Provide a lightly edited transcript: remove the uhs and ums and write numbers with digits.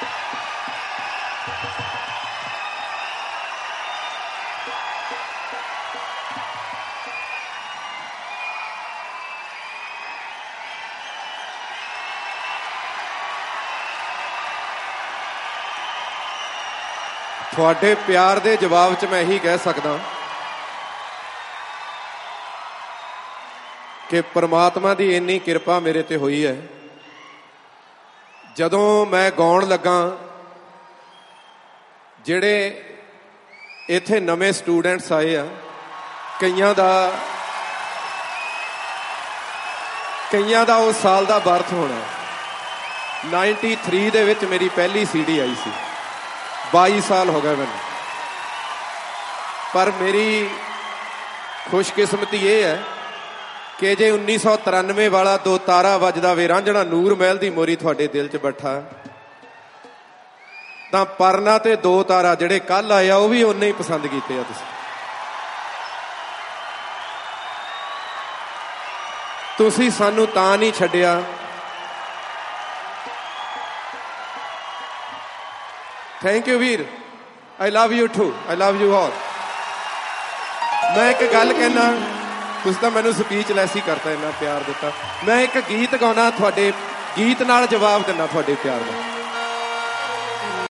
ਤੁਹਾਡੇ ਪਿਆਰ ਦੇ ਜਵਾਬ 'ਚ ਮੈਂ ਇਹੀ ਕਹਿ ਸਕਦਾ ਕਿ ਪ੍ਰਮਾਤਮਾ ਦੀ ਇੰਨੀ ਕਿਰਪਾ ਮੇਰੇ ਤੇ ਹੋਈ ਹੈ। ਜਦੋਂ ਮੈਂ ਗਾਉਣ ਲੱਗਾ, ਜਿਹੜੇ ਇੱਥੇ ਨਵੇਂ ਸਟੂਡੈਂਟਸ ਆਏ ਆ, ਕਈਆਂ ਦਾ ਉਸ ਸਾਲ ਦਾ ਬਰਥ ਹੋਣਾ। 93 ਦੇ ਵਿੱਚ ਮੇਰੀ ਪਹਿਲੀ CD ਆਈ ਸੀ। 22 ਸਾਲ ਹੋ ਗਏ ਮੈਨੂੰ। ਪਰ ਮੇਰੀ ਖੁਸ਼ਕਿਸਮਤੀ ਇਹ ਹੈ ਕਿ ਜੇ 1993 ਵਾਲਾ ਦੋ ਤਾਰਾ ਵੱਜਦਾ ਵੇ ਰਾਂਝਣਾ ਨੂਰ ਮਹਿਲ ਦੀ ਮੋਰੀ ਤੁਹਾਡੇ ਦਿਲ 'ਚ ਬੈਠਾ, ਤਾਂ ਪਰਨਾ ਤੇ ਦੋ ਤਾਰਾ ਜਿਹੜੇ ਕੱਲ ਆਏ ਆ ਉਹ ਵੀ ਉਨੇ ਹੀ ਪਸੰਦ ਕੀਤੇ ਆ ਤੁਸੀਂ ਸਾਨੂੰ ਤਾਂ ਨਹੀਂ ਛੱਡਿਆ। ਥੈਂਕ ਯੂ ਵੀਰ, I love you too, I love you all. ਮੈਂ ਇੱਕ ਗੱਲ ਕਹਿਣਾ, ਤੁਸੀਂ ਤਾਂ ਮੈਨੂੰ ਸਪੀਚਲੈਸ ਹੀ ਕਰਤਾ, ਇੰਨਾ ਪਿਆਰ ਦਿੱਤਾ। ਮੈਂ ਇੱਕ ਗੀਤ ਗਾਉਣਾ, ਤੁਹਾਡੇ ਗੀਤ ਨਾਲ ਜਵਾਬ ਦਿੰਦਾ ਤੁਹਾਡੇ ਪਿਆਰ ਦਾ।